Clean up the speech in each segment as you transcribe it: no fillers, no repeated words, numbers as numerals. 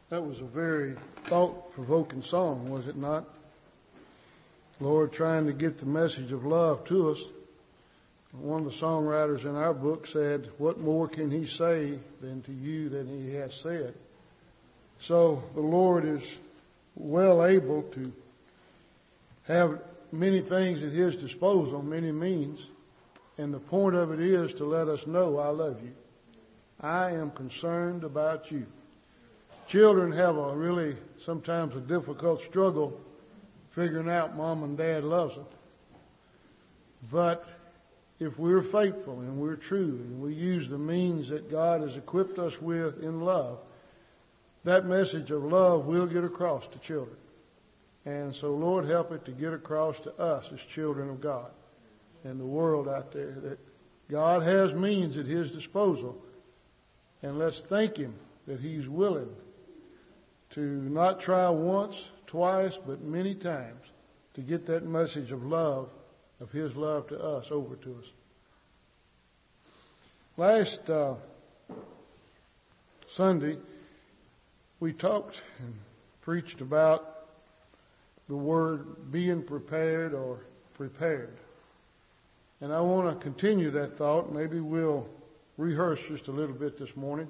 That was a very thought-provoking song, was it not? Lord, trying to get the message of love to us. One of the songwriters in our book said, "What more can he say than to you than he has said?" So the Lord is well able to have many things at His disposal, many means. And the point of it is to let us know, I love you. I am concerned about you. Children have sometimes a difficult struggle figuring out Mom and Dad loves them. But if we're faithful and we're true and we use the means that God has equipped us with in love, that message of love will get across to children. And so, Lord, help it to get across to us as children of God and the world out there that God has means at His disposal. And let's thank Him that He's willing to not try once, twice, but many times to get that message of love, of His love to us, over to us. Last Sunday, we talked and preached about the word being prepared or prepared. And I want to continue that thought. Maybe we'll rehearse just a little bit this morning.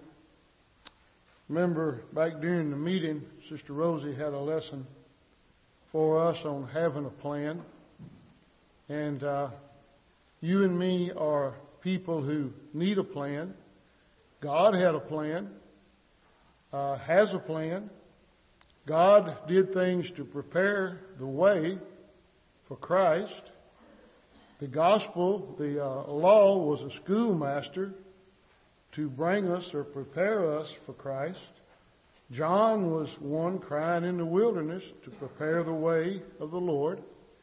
Remember, back during the meeting, Sister Rosie had a lesson for us on having a plan. And you and me are people who need a plan. God had a plan, has a plan. God did things to prepare the way for Christ. The gospel, the law, was a schoolmaster to bring us or prepare us for Christ. John was one crying in the wilderness to prepare the way of the Lord.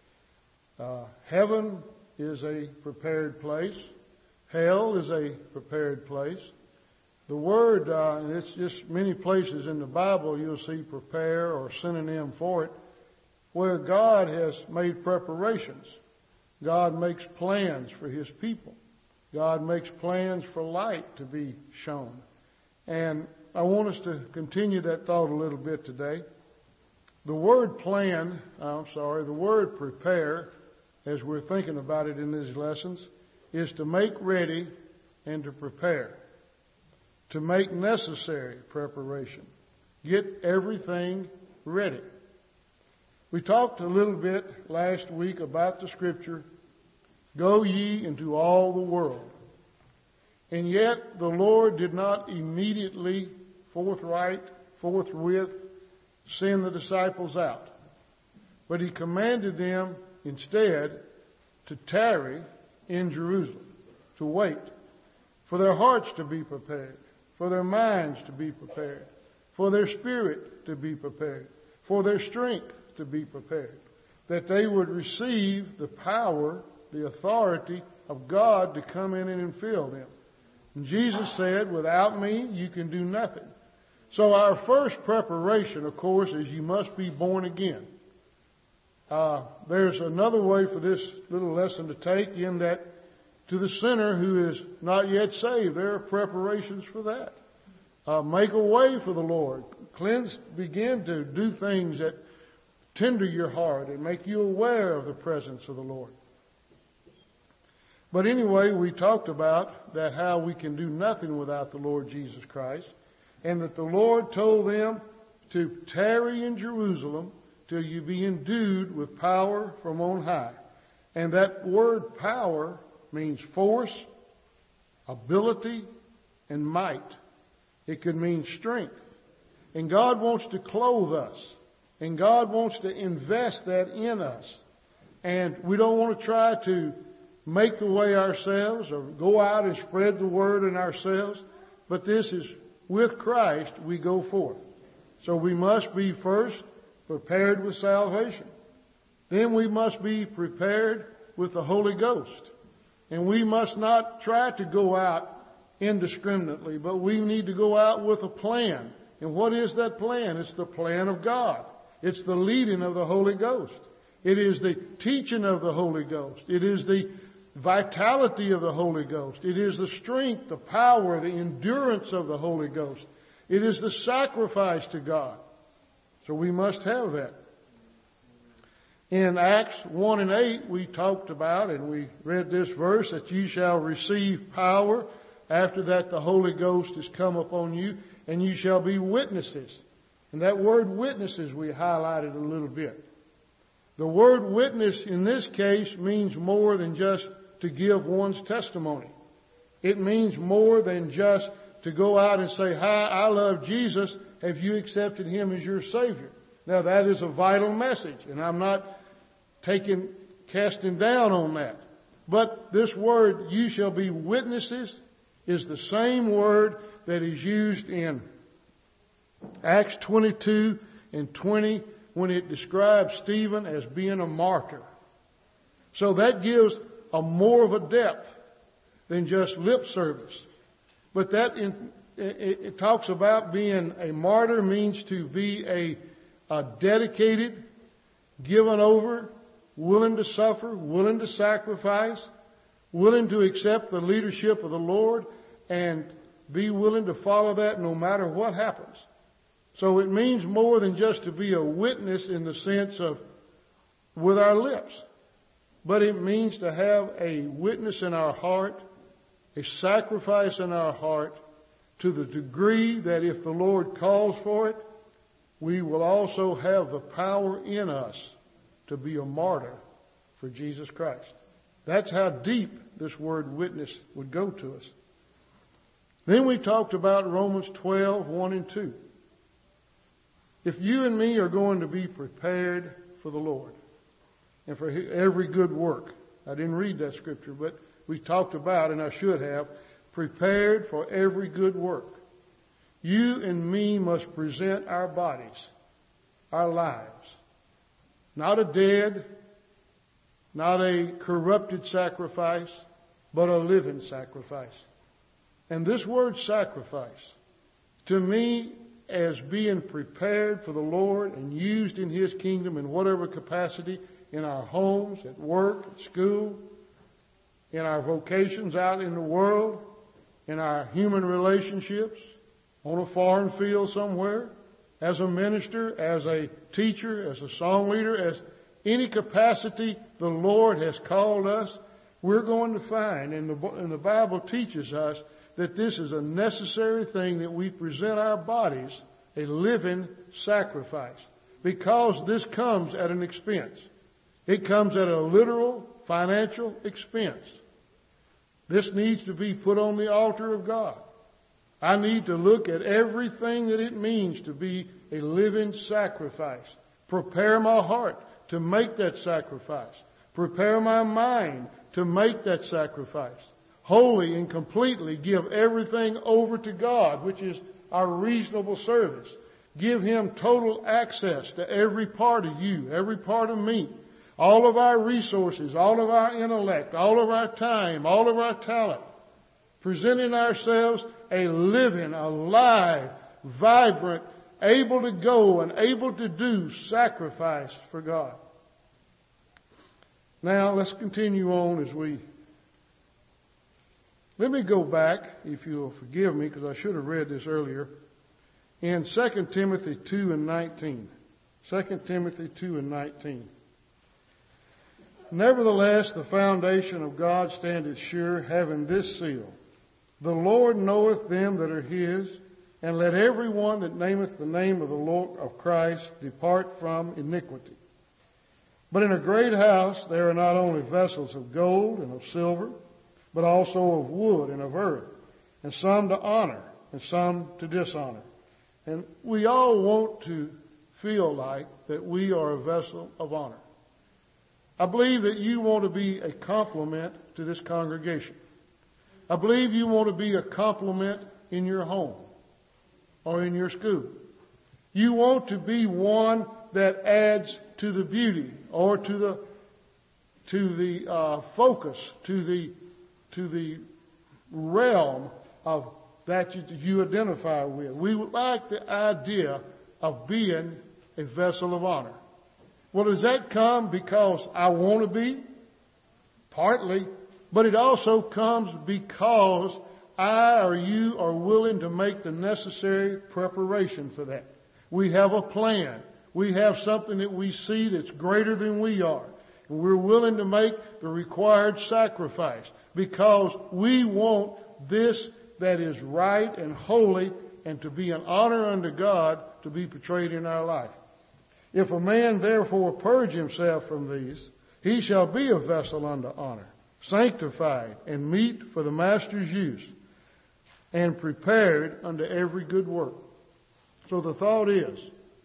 Heaven is a prepared place. Hell is a prepared place. The word, it's just many places in the Bible you'll see prepare or synonym for it, where God has made preparations. God makes plans for His people. God makes plans for light to be shown. And I want us to continue that thought a little bit today. The word the word prepare, as we're thinking about it in these lessons, is to make ready and to prepare. To make necessary preparation. Get everything ready. We talked a little bit last week about the scripture, "Go ye into all the world." And yet the Lord did not immediately, forthwith, send the disciples out. But He commanded them instead to tarry in Jerusalem, to wait, for their hearts to be prepared, for their minds to be prepared, for their spirit to be prepared, for their strength to be prepared, that they would receive the power, the authority of God to come in and fill them. And Jesus said, "Without me, you can do nothing." So our first preparation, of course, is you must be born again. There's another way for this little lesson to take, in that to the sinner who is not yet saved, there are preparations for that. Make a way for the Lord. Begin to do things that tender your heart and make you aware of the presence of the Lord. But anyway, we talked about that, how we can do nothing without the Lord Jesus Christ, and that the Lord told them to tarry in Jerusalem till you be endued with power from on high. And that word power means force, ability, and might. It could mean strength. And God wants to clothe us. And God wants to invest that in us. And we don't want to try to make the way ourselves or go out and spread the word in ourselves. But this is, with Christ, we go forth. So we must be first prepared with salvation. Then we must be prepared with the Holy Ghost. And we must not try to go out indiscriminately, but we need to go out with a plan. And what is that plan? It's the plan of God. It's the leading of the Holy Ghost. It is the teaching of the Holy Ghost. It is the vitality of the Holy Ghost. It is the strength, the power, the endurance of the Holy Ghost. It is the sacrifice to God. So we must have that. In Acts 1 and 8, we talked about, and we read this verse, that you shall receive power. After that, the Holy Ghost is come upon you, and you shall be witnesses. And that word witnesses we highlighted a little bit. The word witness in this case means more than just to give one's testimony. It means more than just to go out and say, hi, I love Jesus. Have you accepted Him as your Savior? Now that is a vital message, and I'm not casting down on that. But this word, you shall be witnesses, is the same word that is used in Acts 22 and 20 when it describes Stephen as being a martyr. So that gives a more of a depth than just lip service. But it talks about being a martyr means to be a dedicated, given over, willing to suffer, willing to sacrifice, willing to accept the leadership of the Lord, and be willing to follow that no matter what happens. So it means more than just to be a witness in the sense of with our lips. But it means to have a witness in our heart, a sacrifice in our heart, to the degree that if the Lord calls for it, we will also have the power in us to be a martyr for Jesus Christ. That's how deep this word witness would go to us. Then we talked about Romans 12, 1 and 2. If you and me are going to be prepared for the Lord and for every good work, I didn't read that scripture, but we talked about, and I should have, prepared for every good work. You and me must present our bodies, our lives, not a dead, not a corrupted sacrifice, but a living sacrifice. And this word sacrifice, to me, as being prepared for the Lord and used in His kingdom in whatever capacity, in our homes, at work, at school, in our vocations out in the world, in our human relationships, on a foreign field somewhere, as a minister, as a teacher, as a song leader, as any capacity the Lord has called us, we're going to find, and the Bible teaches us, that this is a necessary thing that we present our bodies a living sacrifice. Because this comes at an expense. It comes at a literal financial expense. This needs to be put on the altar of God. I need to look at everything that it means to be a living sacrifice. Prepare my heart to make that sacrifice. Prepare my mind to make that sacrifice. Wholly and completely give everything over to God, which is our reasonable service. Give Him total access to every part of you, every part of me. All of our resources, all of our intellect, all of our time, all of our talent. Presenting ourselves a living, alive, vibrant, able to go and able to do sacrifice for God. Now let's continue on as we... Let me go back, if you'll forgive me, because I should have read this earlier, in 2 Timothy 2 and 19. 2 Timothy 2 and 19. Nevertheless, the foundation of God standeth sure, having this seal. The Lord knoweth them that are His, and let every one that nameth the name of the Lord of Christ depart from iniquity. But in a great house there are not only vessels of gold and of silver, but also of wood and of earth, and some to honor and some to dishonor. And we all want to feel like that we are a vessel of honor. I believe that you want to be a compliment to this congregation. I believe you want to be a compliment in your home or in your school. You want to be one that adds to the beauty or to the focus, to the realm of that you identify with. We would like the idea of being a vessel of honor. Well, does that come because I want to be? Partly. But it also comes because I or you are willing to make the necessary preparation for that. We have a plan. We have something that we see that's greater than we are. And we're willing to make the required sacrifice because we want this that is right and holy and to be an honor unto God to be portrayed in our life. If a man therefore purge himself from these, he shall be a vessel unto honor, sanctified and meet for the master's use, and prepared unto every good work. So the thought is,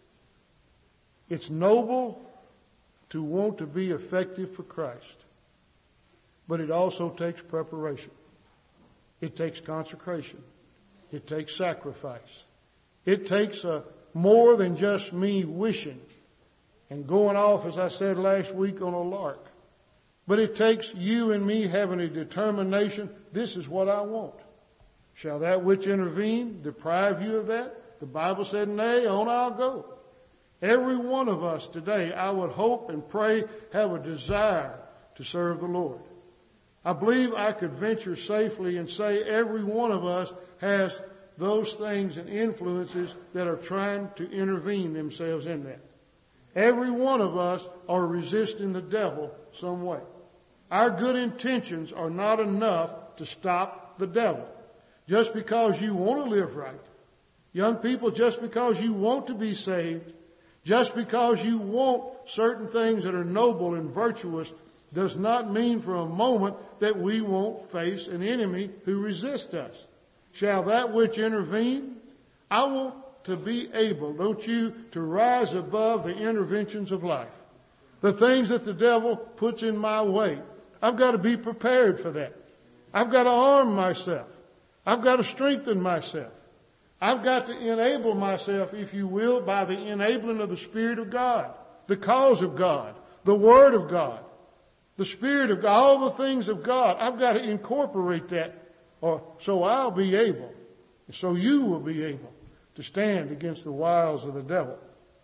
it's noble to want to be effective for Christ, but it also takes preparation. It takes consecration. It takes sacrifice. It takes more than just me wishing and going off, as I said last week, on a lark. But it takes you and me having a determination, this is what I want. Shall that which intervene deprive you of that? The Bible said, nay, on I'll go. Every one of us today, I would hope and pray, have a desire to serve the Lord. I believe I could venture safely and say every one of us has those things and influences that are trying to intervene themselves in that. Every one of us are resisting the devil some way. Our good intentions are not enough to stop the devil. Just because you want to live right, young people, just because you want to be saved, just because you want certain things that are noble and virtuous, does not mean for a moment that we won't face an enemy who resists us. Shall that which intervene? I want to be able, don't you, to rise above the interventions of life. The things that the devil puts in my way. I've got to be prepared for that. I've got to arm myself. I've got to strengthen myself. I've got to enable myself, if you will, by the enabling of the Spirit of God, the cause of God, the Word of God, the Spirit of God, all the things of God. I've got to incorporate that, so I'll be able, so you will be able to stand against the wiles of the devil.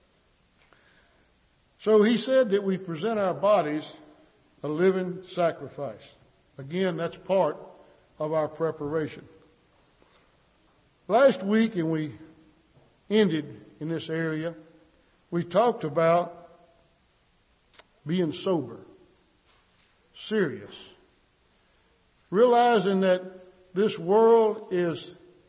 So he said that we present our bodies a living sacrifice. Again, that's part of our preparation. Last week, and we ended in this area, we talked about being sober, serious, realizing that this world is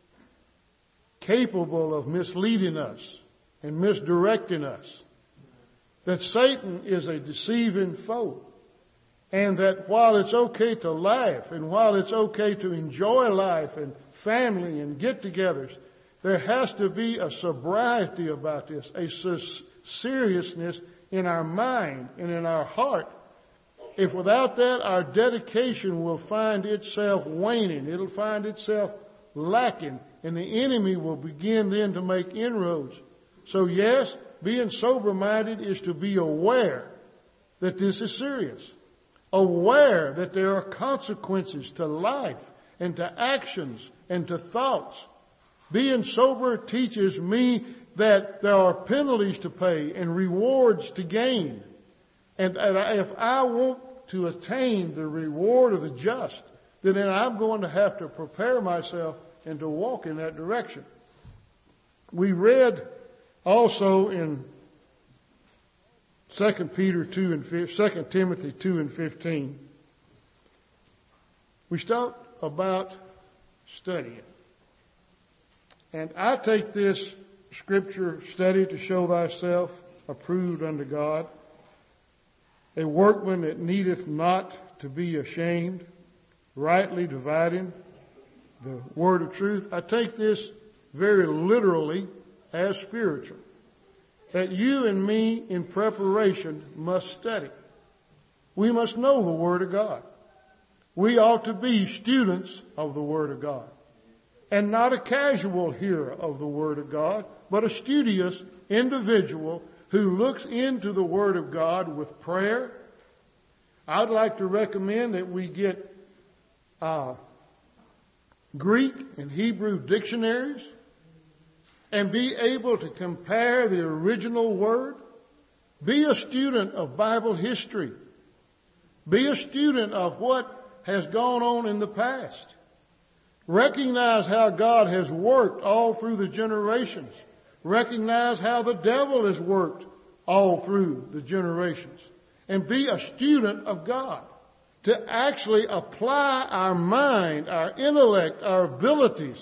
capable of misleading us and misdirecting us, that Satan is a deceiving foe, and that while it's okay to laugh and while it's okay to enjoy life and family and get-togethers, there has to be a sobriety about this, a seriousness in our mind and in our heart. If without that, our dedication will find itself waning. It'll find itself lacking, and the enemy will begin then to make inroads. So yes, being sober-minded is to be aware that this is serious. Aware that there are consequences to life and to actions and to thoughts. Being sober teaches me that there are penalties to pay and rewards to gain. And if I want to attain the reward of the just, then I'm going to have to prepare myself and to walk in that direction. We read also in 2 Timothy 2 and 15. We talk about studying. And I take this scripture, study to show thyself approved unto God, a workman that needeth not to be ashamed, rightly dividing the word of truth. I take this very literally as spiritual. That you and me in preparation must study. We must know the Word of God. We ought to be students of the Word of God. And not a casual hearer of the Word of God, but a studious individual who looks into the Word of God with prayer. I'd like to recommend that we get Greek and Hebrew dictionaries and be able to compare the original word. Be a student of Bible history. Be a student of what has gone on in the past. Recognize how God has worked all through the generations. Recognize how the devil has worked all through the generations. And be a student of God. To actually apply our mind, our intellect, our abilities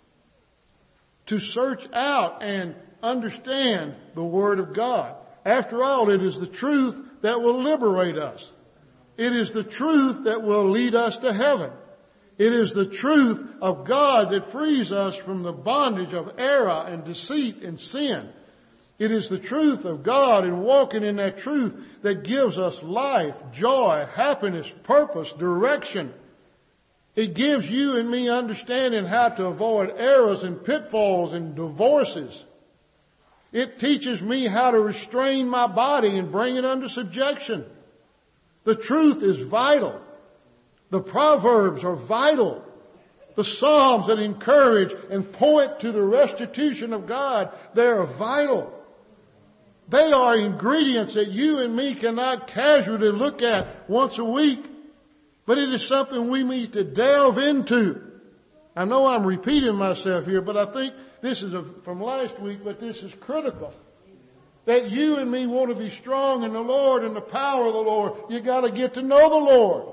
to search out and understand the Word of God. After all, it is the truth that will liberate us. It is the truth that will lead us to heaven. It is the truth of God that frees us from the bondage of error and deceit and sin. It is the truth of God and walking in that truth that gives us life, joy, happiness, purpose, direction. It gives you and me understanding how to avoid errors and pitfalls and divorces. It teaches me how to restrain my body and bring it under subjection. The truth is vital. The Proverbs are vital. The Psalms that encourage and point to the restitution of God, they are vital. They are ingredients that you and me cannot casually look at once a week. But it is something we need to delve into. I know I'm repeating myself here, but I think this is from last week, but this is critical. That you and me want to be strong in the Lord and the power of the Lord. You got to get to know the Lord.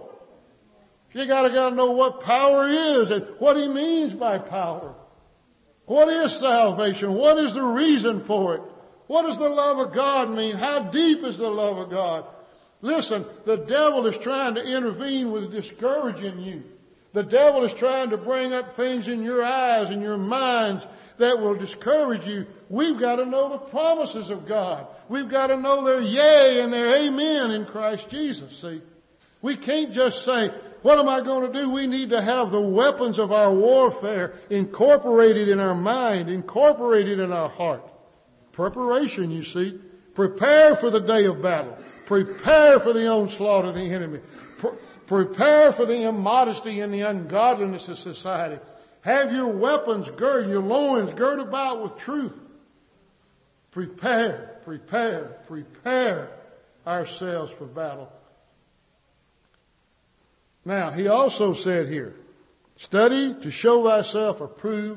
You got to know what power is and what He means by power. What is salvation? What is the reason for it? What does the love of God mean? How deep is the love of God? Listen, the devil is trying to intervene with discouraging you. The devil is trying to bring up things in your eyes and your minds that will discourage you. We've got to know the promises of God. We've got to know their yea and their amen in Christ Jesus. See, we can't just say, what am I going to do? We need to have the weapons of our warfare incorporated in our mind, incorporated in our heart. Preparation, you see. Prepare for the day of battle. Prepare for the onslaught of the enemy. Prepare for the immodesty and the ungodliness of society. Have your weapons girded, your loins girded about with truth. Prepare ourselves for battle. Now, he also said here, study to show thyself approved,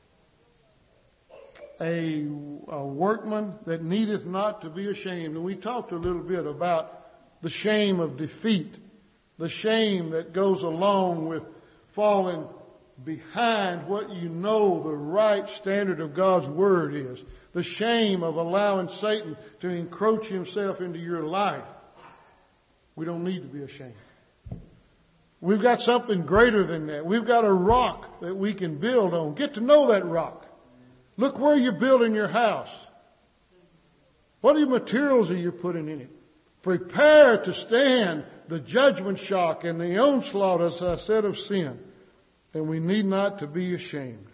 a workman that needeth not to be ashamed. And we talked a little bit about the shame of defeat, the shame that goes along with falling behind what you know the right standard of God's Word is, the shame of allowing Satan to encroach himself into your life. We don't need to be ashamed. We've got something greater than that. We've got a rock that we can build on. Get to know that rock. Look where you're building your house. What materials are you putting in it? Prepare to stand the judgment shock and the onslaught, as I said, of sin. And we need not to be ashamed.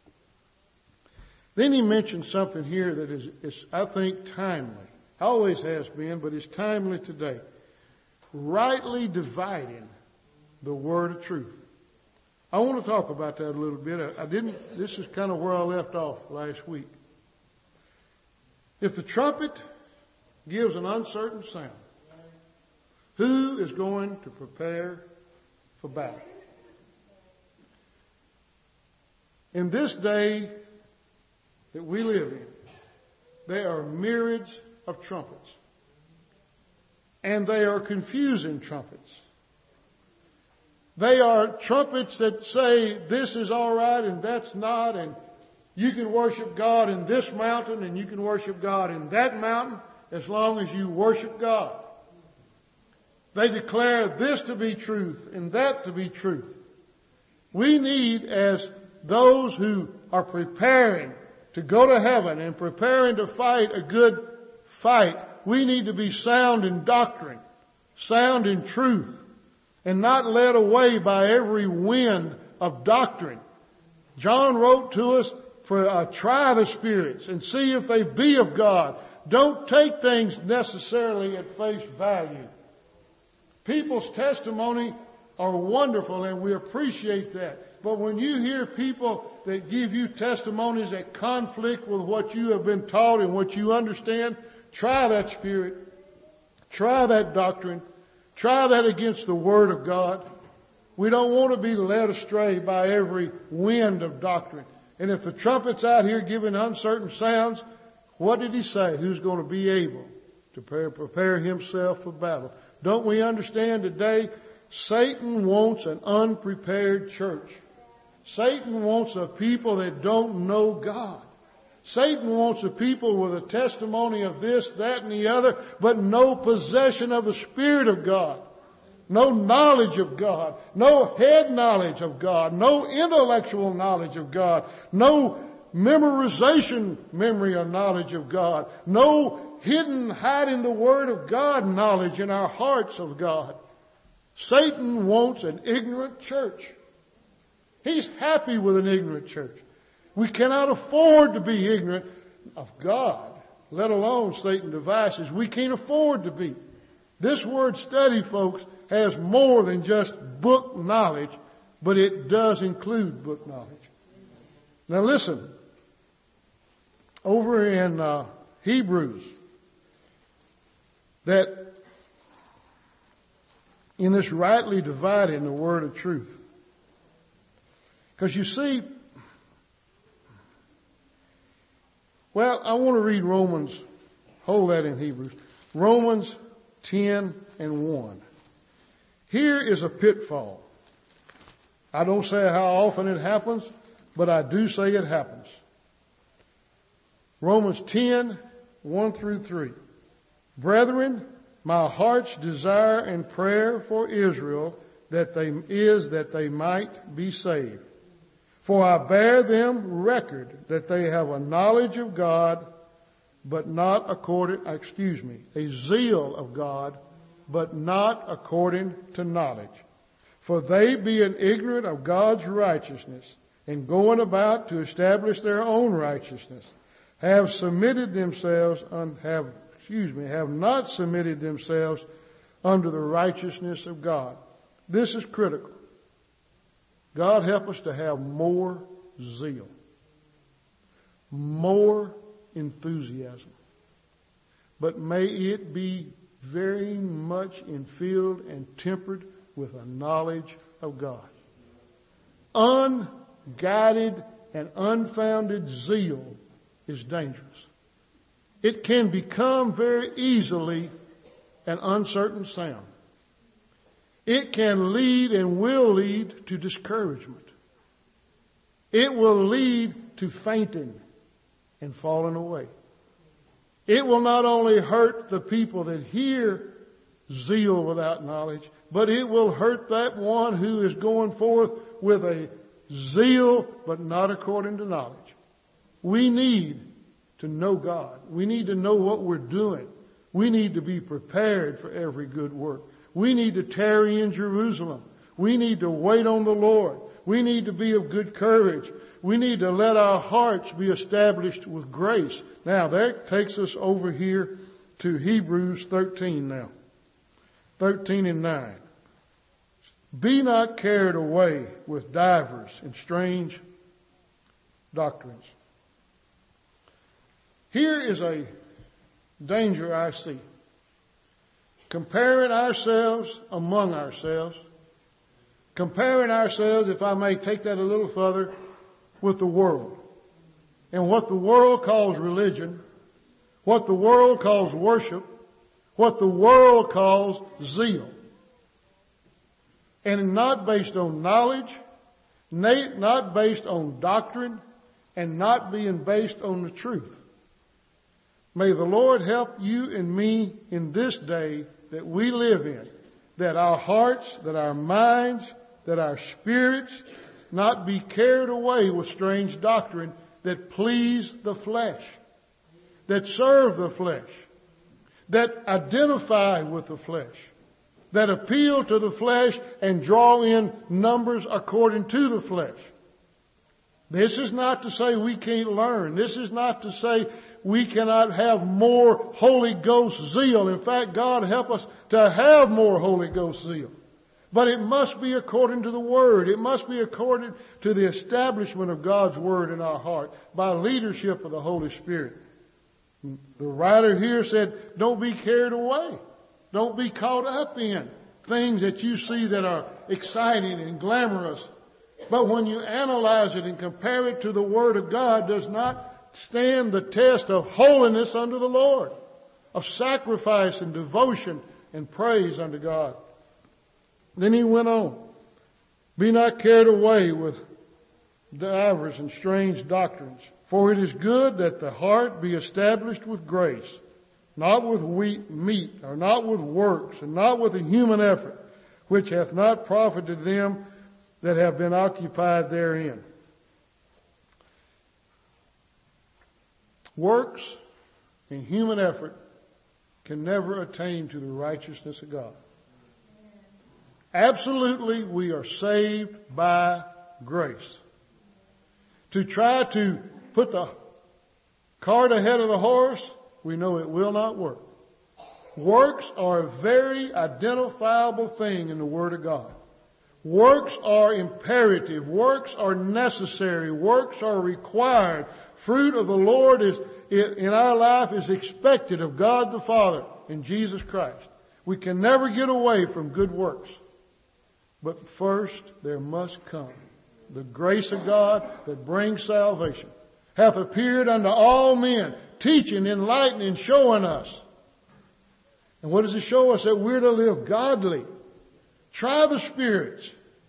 Then he mentioned something here that is, I think, timely. Always has been, but it's timely today. Rightly dividing the word of truth. I want to talk about that a little bit. This is kind of where I left off last week. If the trumpet gives an uncertain sound, who is going to prepare for battle? In this day that we live in, there are myriads of trumpets. And they are confusing trumpets. They are trumpets that say this is all right and that's not, and you can worship God in this mountain and you can worship God in that mountain as long as you worship God. They declare this to be truth and that to be truth. We need, as those who are preparing to go to heaven and preparing to fight a good fight, we need to be sound in doctrine, sound in truth, and not led away by every wind of doctrine. John wrote to us try the spirits and see if they be of God. Don't take things necessarily at face value. People's testimony are wonderful and we appreciate that. But when you hear people that give you testimonies that conflict with what you have been taught and what you understand, try that spirit. Try that doctrine. Try that against the Word of God. We don't want to be led astray by every wind of doctrine. And if the trumpet's out here giving uncertain sounds, what did he say? Who's going to be able to prepare himself for battle? Don't we understand today? Satan wants an unprepared church. Satan wants a people that don't know God. Satan wants a people with a testimony of this, that, and the other, but no possession of the Spirit of God. No knowledge of God. No head knowledge of God. No intellectual knowledge of God. No memorization memory or knowledge of God. No hiding the Word of God knowledge in our hearts of God. Satan wants an ignorant church. He's happy with an ignorant church. We cannot afford to be ignorant of God, let alone Satan's devices. We can't afford to be. This word study, folks, has more than just book knowledge, but it does include book knowledge. Now listen, over in Hebrews, that in this rightly dividing the word of truth. Because you see, well, I want to read Romans, hold that in Hebrews, Romans 10 and 1. Here is a pitfall. I don't say how often it happens, but I do say it happens. Romans 10, 1 through 3. Brethren, my heart's desire and prayer for Israel that they might be saved. For I bear them record that they have a knowledge of God, but not a zeal of God, but not according to knowledge. For they, being ignorant of God's righteousness, and going about to establish their own righteousness, have not submitted themselves under the righteousness of God. This is critical. God help us to have more zeal, more enthusiasm. But may it be very much infilled and tempered with a knowledge of God. Unguided and unfounded zeal is dangerous. It can become very easily an uncertain sound. It can lead and will lead to discouragement. It will lead to fainting and falling away. It will not only hurt the people that hear zeal without knowledge, but it will hurt that one who is going forth with a zeal but not according to knowledge. We need to know God. We need to know what we're doing. We need to be prepared for every good work. We need to tarry in Jerusalem. We need to wait on the Lord. We need to be of good courage. We need to let our hearts be established with grace. Now, that takes us over here to Hebrews 13 now. 13 and 9. Be not carried away with divers and strange doctrines. Here is a danger I see. Comparing ourselves among ourselves. Comparing ourselves, if I may take that a little further, with the world. And what the world calls religion, what the world calls worship, what the world calls zeal. And not based on knowledge, not based on doctrine, and not being based on the truth. May the Lord help you and me in this day that we live in, that our hearts, that our minds, that our spirits not be carried away with strange doctrine that please the flesh, that serve the flesh, that identify with the flesh, that appeal to the flesh and draw in numbers according to the flesh. This is not to say we can't learn. This is not to say we cannot have more Holy Ghost zeal. In fact, God help us to have more Holy Ghost zeal. But it must be according to the Word. It must be according to the establishment of God's Word in our heart by leadership of the Holy Spirit. The writer here said, don't be carried away. Don't be caught up in things that you see that are exciting and glamorous. But when you analyze it and compare it to the Word of God, does not stand the test of holiness unto the Lord, of sacrifice and devotion and praise unto God. Then he went on, be not carried away with divers and strange doctrines, for it is good that the heart be established with grace, not with meat, or not with works, and not with a human effort, which hath not profited them that have been occupied therein. Works and human effort can never attain to the righteousness of God. Absolutely, we are saved by grace. To try to put the cart ahead of the horse, we know it will not work. Works are a very identifiable thing in the Word of God. Works are imperative. Works are necessary. Works are required. Fruit of the Lord in our life is expected of God the Father and Jesus Christ. We can never get away from good works. But first there must come the grace of God that brings salvation. Hath appeared unto all men, teaching, enlightening, showing us. And what does it show us? That we're to live godly. Try the spirits.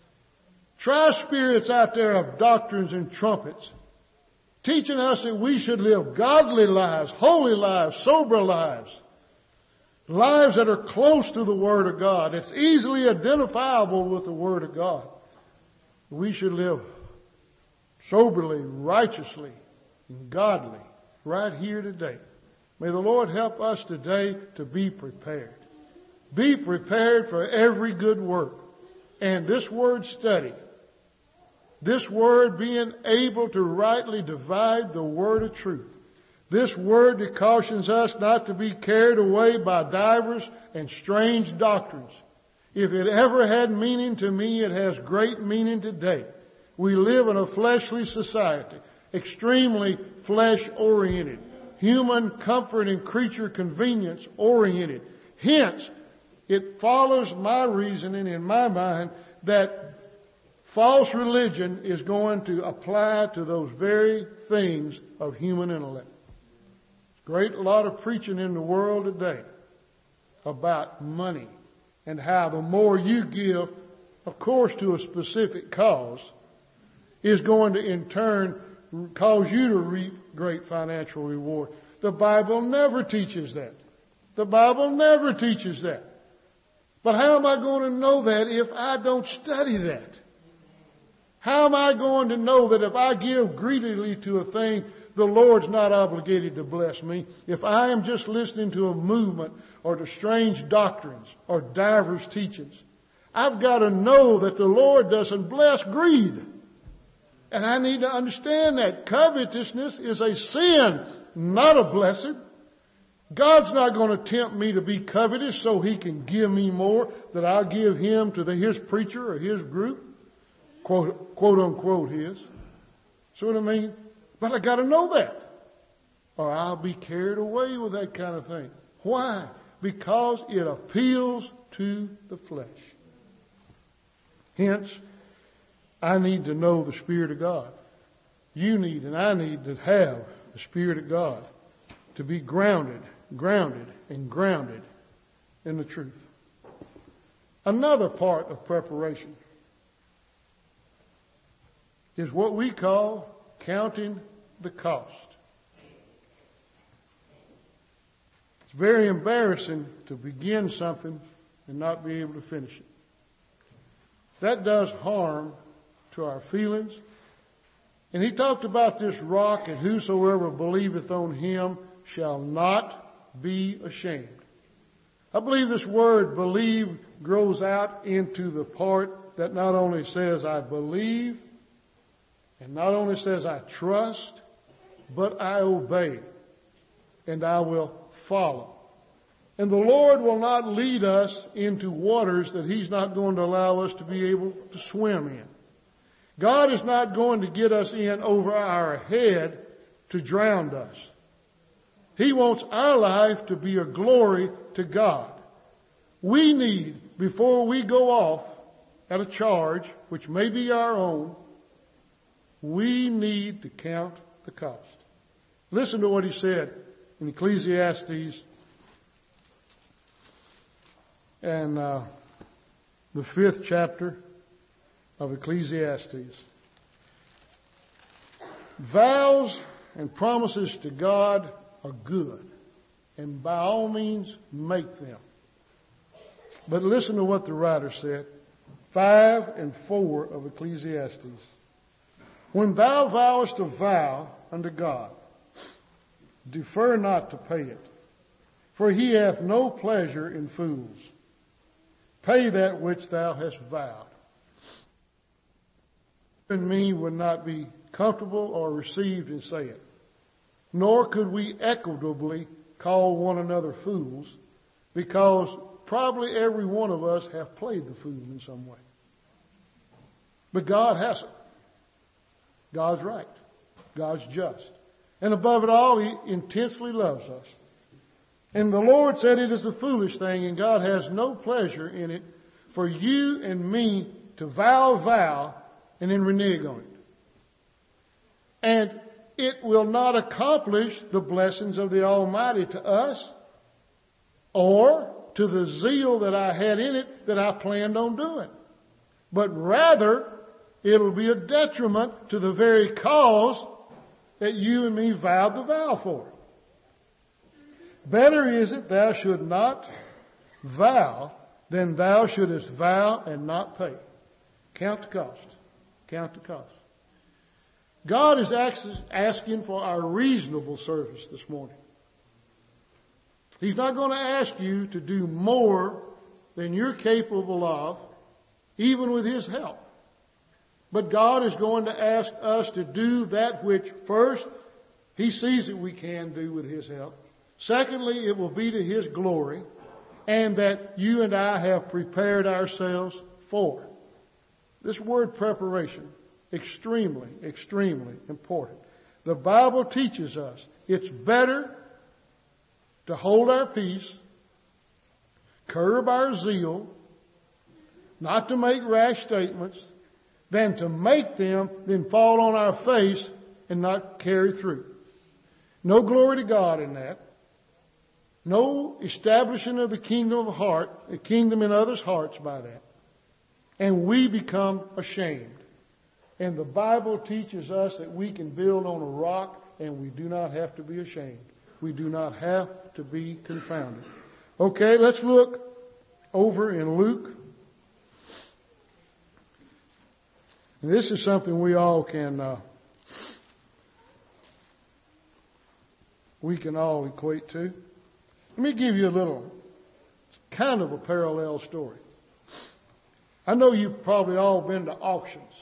Try spirits out there of doctrines and trumpets. Teaching us that we should live godly lives, holy lives, sober lives. Lives that are close to the Word of God. It's easily identifiable with the Word of God. We should live soberly, righteously, and godly right here today. May the Lord help us today to be prepared. Be prepared for every good work. And this word study, this word being able to rightly divide the word of truth. This word that cautions us not to be carried away by divers and strange doctrines. If it ever had meaning to me, it has great meaning today. We live in a fleshly society, extremely flesh-oriented, human comfort and creature convenience-oriented. Hence, it follows my reasoning in my mind that false religion is going to apply to those very things of human intellect. Great lot of preaching in the world today about money and how the more you give, of course, to a specific cause, is going to in turn cause you to reap great financial reward. The Bible never teaches that. The Bible never teaches that. But how am I going to know that if I don't study that? How am I going to know that if I give greedily to a thing, the Lord's not obligated to bless me? If I am just listening to a movement or to strange doctrines or divers teachings, I've got to know that the Lord doesn't bless greed. And I need to understand that covetousness is a sin, not a blessing. God's not going to tempt me to be covetous so He can give me more that I'll give Him to His preacher or His group. Quote unquote His. See what I mean? But I got to know that, or I'll be carried away with that kind of thing. Why? Because it appeals to the flesh. Hence, I need to know the Spirit of God. You need and I need to have the Spirit of God to be grounded in the truth. Another part of preparation is what we call counting the cost. It's very embarrassing to begin something and not be able to finish it. That does harm to our feelings. And he talked about this rock, and whosoever believeth on him shall not be ashamed. I believe this word believe grows out into the part that not only says I believe, and not only says I trust, but I obey, and I will follow. And the Lord will not lead us into waters that He's not going to allow us to be able to swim in. God is not going to get us in over our head to drown us. He wants our life to be a glory to God. We need, before we go off at a charge, which may be our own, we need to count the cost. Listen to what he said in Ecclesiastes and the 5th chapter of Ecclesiastes. Vows and promises to God are good, and by all means make them. But listen to what the writer said, 5 and 4 of Ecclesiastes. When thou vowest a vow unto God, defer not to pay it, for he hath no pleasure in fools. Pay that which thou hast vowed. And me would not be comfortable or received in saying, nor could we equitably call one another fools, because probably every one of us have played the fool in some way. But God hasn't. God's right. God's just. And above it all, He intensely loves us. And the Lord said it is a foolish thing, and God has no pleasure in it for you and me to vow a vow and then renege on it. And it will not accomplish the blessings of the Almighty to us or to the zeal that I had in it that I planned on doing. But rather, it'll be a detriment to the very cause that you and me vowed the vow for. Better is it thou should not vow than thou shouldest vow and not pay. Count the cost. Count the cost. God is asking for our reasonable service this morning. He's not going to ask you to do more than you're capable of, even with His help. But God is going to ask us to do that which, first, He sees that we can do with His help. Secondly, it will be to His glory, and that you and I have prepared ourselves for. This word preparation, extremely, extremely important. The Bible teaches us it's better to hold our peace, curb our zeal, not to make rash statements, than to make them, then fall on our face and not carry through. No glory to God in that. No establishing of the kingdom of heart, the kingdom in others' hearts by that. And we become ashamed. And the Bible teaches us that we can build on a rock and we do not have to be ashamed. We do not have to be confounded. Okay, let's look over in Luke. And this is something we all can all equate to. Let me give you a little, kind of a parallel story. I know you've probably all been to auctions.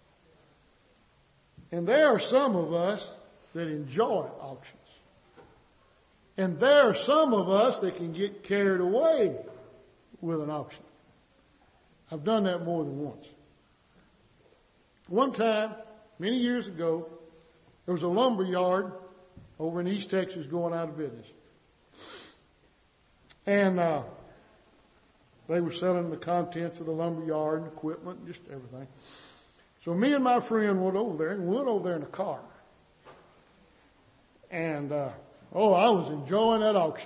And there are some of us that enjoy auctions. And there are some of us that can get carried away with an auction. I've done that more than once. One time, many years ago, there was a lumber yard over in East Texas going out of business. And they were selling the contents of the lumber yard and equipment and just everything. So me and my friend went over there, and we went over there in a car. And, I was enjoying that auction.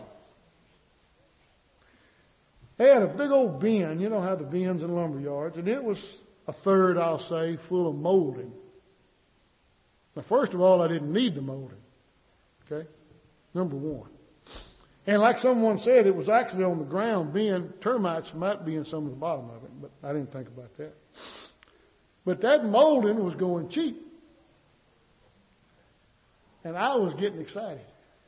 They had a big old bin. You know how the bins in lumber yards. And it was a third, I'll say, full of molding. Now, first of all, I didn't need the molding. Okay? Number one. And like someone said, it was actually on the ground bin. Termites might be in some of the bottom of it, but I didn't think about that. But that molding was going cheap. And I was getting excited.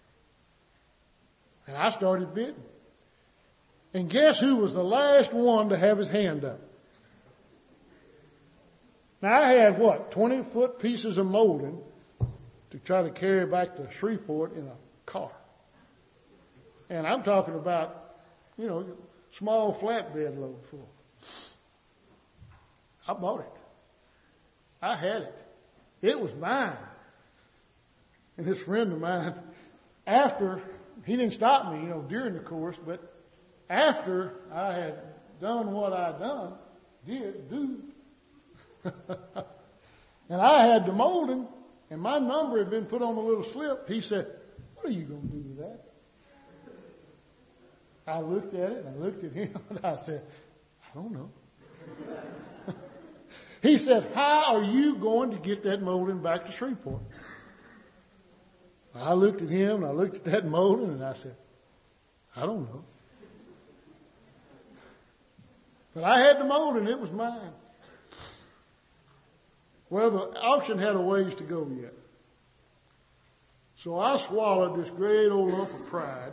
And I started bidding. And guess who was the last one to have his hand up? Now I had 20-foot pieces of molding to try to carry back to Shreveport in a car. And I'm talking about, small flatbed load full. I bought it. I had it. It was mine. And this friend of mine, after, he didn't stop me, during the course, but after I had done what I did do, and I had the molding, and my number had been put on a little slip, he said, "What are you going to do with that?" I looked at it, and I looked at him, and I said, "I don't know." He said, "How are you going to get that molding back to Shreveport?" I looked at him, and I looked at that molding, and I said, "I don't know." But I had the molding, it was mine. Well, the auction had a ways to go yet. So I swallowed this great old lump of pride.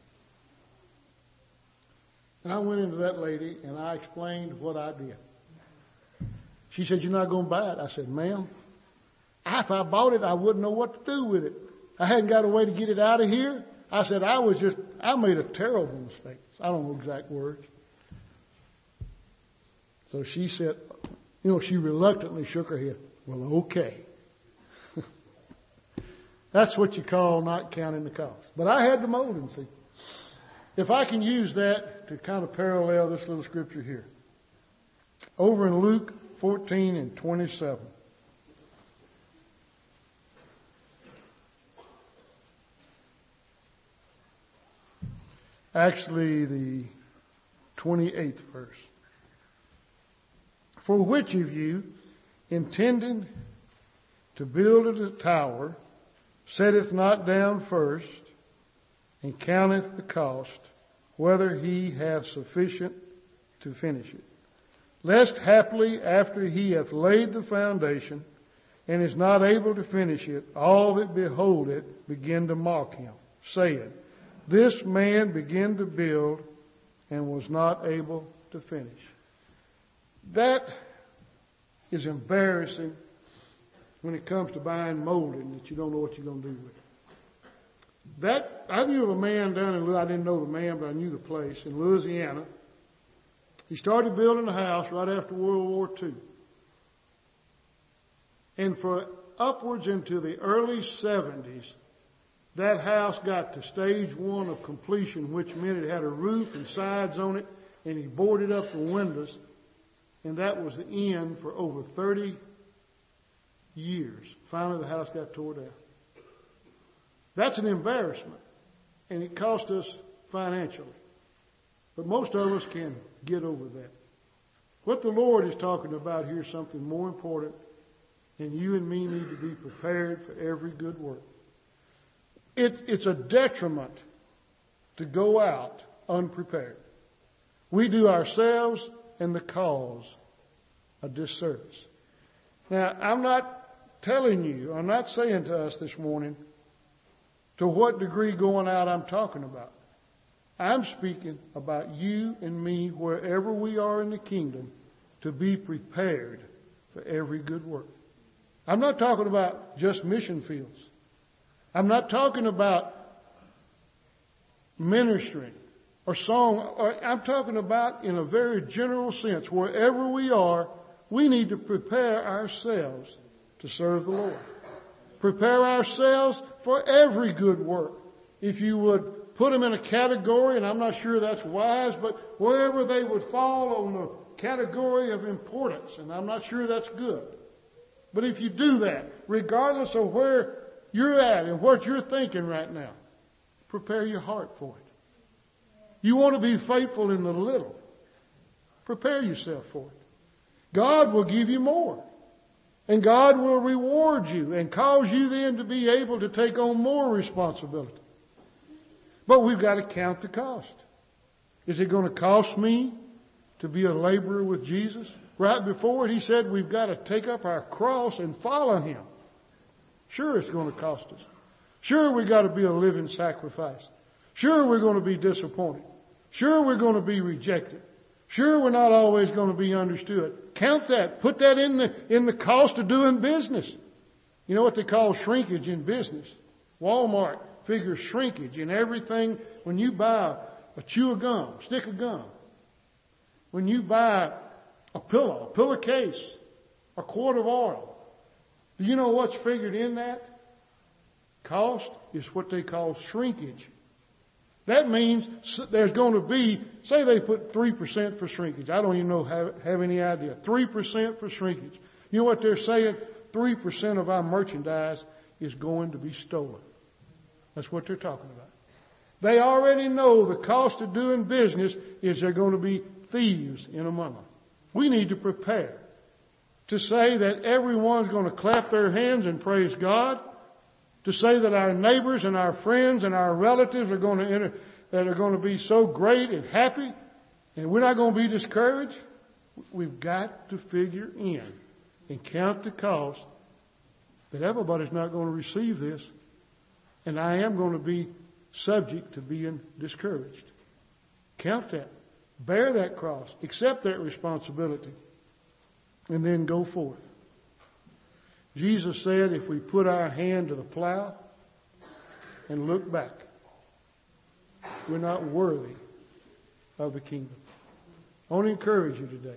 And I went into that lady and I explained what I did. She said, "You're not going to buy it?" I said, "Ma'am, if I bought it, I wouldn't know what to do with it. I hadn't got a way to get it out of here." I said, I made a terrible mistake. I don't know exact words. So she said, she reluctantly shook her head. "Well, okay." That's what you call not counting the cost. But I had the molding, see. If I can use that to kind of parallel this little scripture here. Over in Luke 14 and 27. Actually, the 28th verse. "For which of you, intending to build a tower, setteth not down first, and counteth the cost, whether he hath sufficient to finish it? Lest haply after he hath laid the foundation, and is not able to finish it, all that behold it begin to mock him, saying, This man began to build, and was not able to finish." That is embarrassing when it comes to buying molding that you don't know what you're going to do with it. I knew of a man I didn't know the man, but I knew the place, in Louisiana. He started building a house right after World War II. And for upwards into the early 70s, that house got to stage 1 of completion, which meant it had a roof and sides on it, and he boarded up the windows. And that was the end for over 30 years. Finally, the house got tore down. That's an embarrassment. And it cost us financially. But most of us can get over that. What the Lord is talking about here is something more important. And you and me need to be prepared for every good work. It's a detriment to go out unprepared. We do ourselves and the cause a disservice. Now, I'm not saying to us this morning to what degree going out I'm talking about. I'm speaking about you and me, wherever we are in the kingdom, to be prepared for every good work. I'm not talking about just mission fields. I'm not talking about ministering or song. I'm talking about in a very general sense. Wherever we are, we need to prepare ourselves to serve the Lord. Prepare ourselves for every good work. If you would put them in a category, and I'm not sure that's wise, but wherever they would fall on the category of importance, and I'm not sure that's good. But if you do that, regardless of where you're at and what you're thinking right now, prepare your heart for it. You want to be faithful in the little. Prepare yourself for it. God will give you more. And God will reward you and cause you then to be able to take on more responsibility. But we've got to count the cost. Is it going to cost me to be a laborer with Jesus? Right before it, he said we've got to take up our cross and follow him. Sure, it's going to cost us. Sure, we've got to be a living sacrifice. Sure, we're going to be disappointed. Sure, we're going to be rejected. Sure, we're not always going to be understood. Count that. Put that in the cost of doing business. You know what they call shrinkage in business? Walmart figures shrinkage in everything. When you buy a chew of gum, stick of gum. When you buy a pillowcase, a quart of oil. Do you know what's figured in that? Cost is what they call shrinkage. That means there's going to be, say they put 3% for shrinkage. I don't even know, have any idea. 3% for shrinkage. You know what they're saying? 3% of our merchandise is going to be stolen. That's what they're talking about. They already know the cost of doing business is there going to be thieves in among them. We need to prepare to say that everyone's going to clap their hands and praise God, to say that our neighbors and our friends and our relatives are going to be so great and happy, and we're not going to be discouraged. We've got to figure in and count the cost that everybody's not going to receive this, and I am going to be subject to being discouraged. Count that. Bear that cross. Accept that responsibility. And then go forth. Jesus said if we put our hand to the plow and look back, we're not worthy of the kingdom. I want to encourage you today.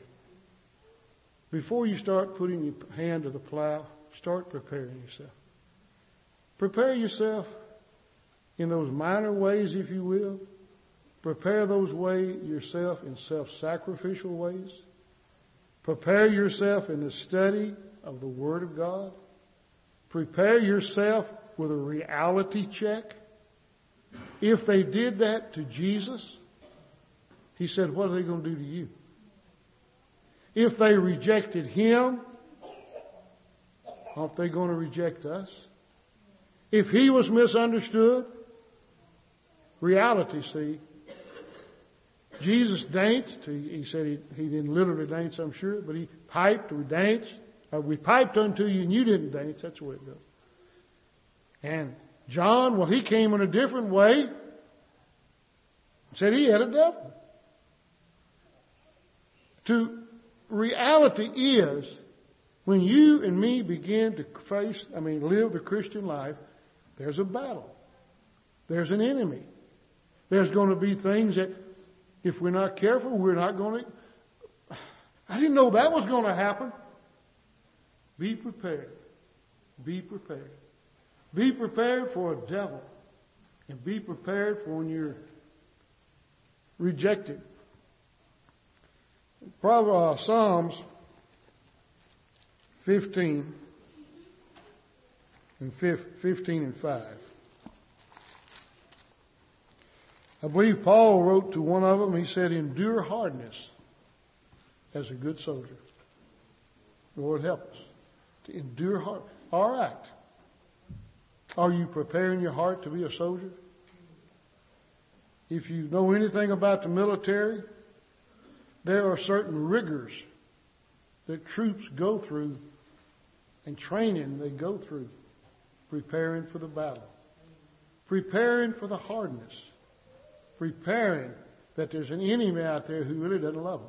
Before you start putting your hand to the plow, start preparing yourself. Prepare yourself in those minor ways, if you will. Prepare yourself in self-sacrificial ways. Prepare yourself in the study of the Word of God. Prepare yourself with a reality check. If they did that to Jesus, He said, what are they going to do to you? If they rejected Him, aren't they going to reject us? If He was misunderstood, reality, see, Jesus danced. He said he didn't literally dance, I'm sure, but He piped, we danced. We piped unto you and you didn't dance. That's the way it goes. And John, well, he came in a different way. Said he had a devil. Reality is, when you and me begin to live the Christian life, there's a battle. There's an enemy. There's going to be things that, if we're not careful, we're not going to... I didn't know that was going to happen. Be prepared. Be prepared. Be prepared for a devil. And be prepared for when you're rejected. Psalms 15 and 5. I believe Paul wrote to one of them, he said, endure hardness as a good soldier. Lord, help us to endure hard. All right. Are you preparing your heart to be a soldier? If you know anything about the military, there are certain rigors that troops go through and training they go through, preparing for the battle, preparing for the hardness, preparing that there's an enemy out there who really doesn't love them.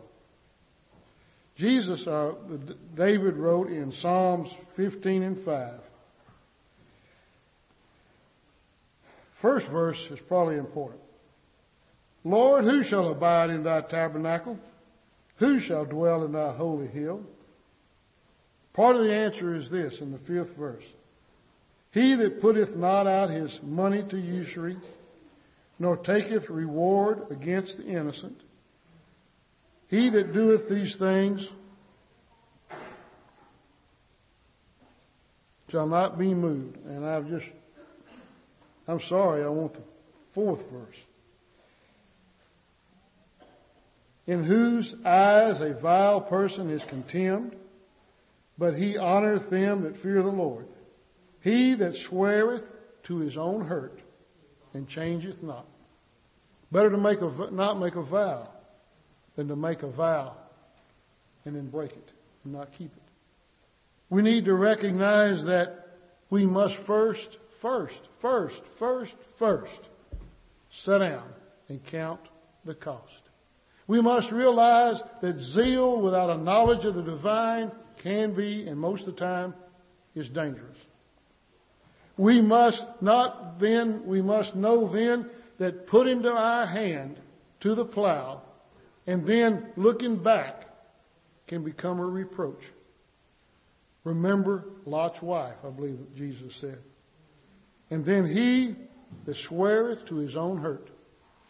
David wrote in Psalms 15 and 5. First verse is probably important. Lord, who shall abide in thy tabernacle? Who shall dwell in thy holy hill? Part of the answer is this in the 5th verse. He that putteth not out his money to usury, nor taketh reward against the innocent, he that doeth these things shall not be moved. And I'm sorry, I want the 4th verse. In whose eyes a vile person is contemned, but he honoreth them that fear the Lord. He that sweareth to his own hurt and changeth not. Better to not make a vow than to make a vow and then break it and not keep it. We need to recognize that we must first sit down and count the cost. We must realize that zeal without a knowledge of the divine can be, and most of the time, is dangerous. We must know then that putting to our hand to the plow and then looking back can become a reproach. Remember Lot's wife, I believe that Jesus said. And then he that sweareth to his own hurt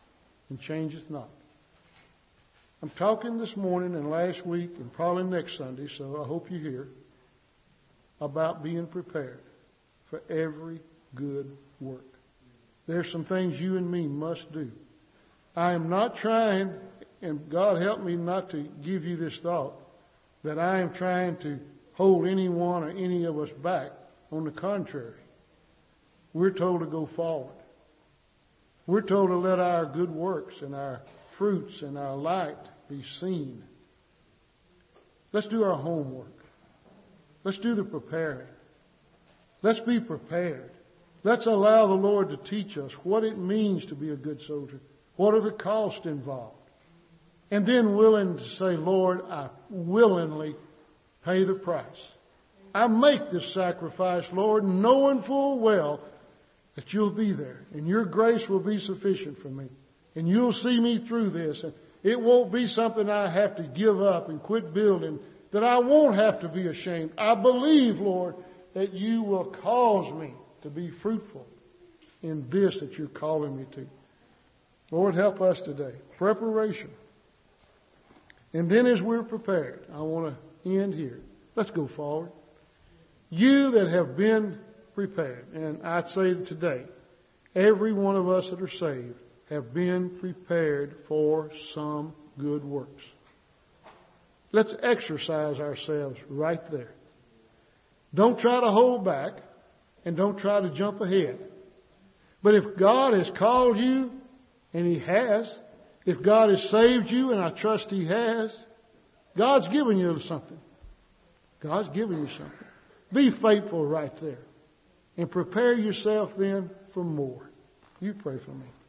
and changeth not. I'm talking this morning and last week and probably next Sunday, so I hope you hear, about being prepared for every good work. There's some things you and me must do. I am not trying, and God help me not to give you this thought, that I am trying to hold anyone or any of us back. On the contrary, we're told to go forward. We're told to let our good works and our fruits and our light be seen. Let's do our homework. Let's do the preparing. Let's be prepared. Let's allow the Lord to teach us what it means to be a good soldier. What are the costs involved? And then willing to say, Lord, I willingly pay the price. I make this sacrifice, Lord, knowing full well that you'll be there and your grace will be sufficient for me. And you'll see me through this. And it won't be something I have to give up and quit building, that I won't have to be ashamed. I believe, Lord, that you will cause me to be fruitful in this that you're calling me to. Lord, help us today. Preparation. And then as we're prepared, I want to end here. Let's go forward. You that have been prepared, and I'd say that today, every one of us that are saved have been prepared for some good works. Let's exercise ourselves right there. Don't try to hold back and don't try to jump ahead. But if God has called you, and He has, if God has saved you, and I trust He has, God's given you something. God's given you something. Be faithful right there. And prepare yourself then for more. You pray for me.